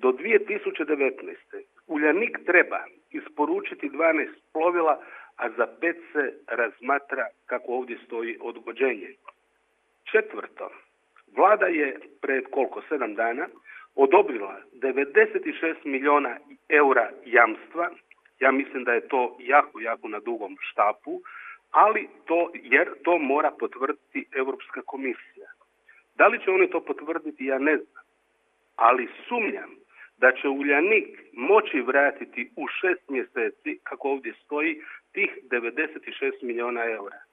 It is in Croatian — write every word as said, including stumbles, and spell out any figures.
Do dvije tisuće devetnaeste. Uljanik treba isporučiti dvanaest plovila, a za pet se razmatra, kako ovdje stoji, odgođenje. Četvrto, vlada je pred koliko, sedam dana, odobrila devedeset šest milijuna eura jamstva. Ja mislim da je to jako, jako na dugom štapu, ali to, jer to mora potvrditi Europska komisija. Da li će oni to potvrditi, ja ne znam, ali sumnjam da će Uljanik moći vratiti u šest mjeseci, kako ovdje stoji, tih devedeset šest milijuna eura.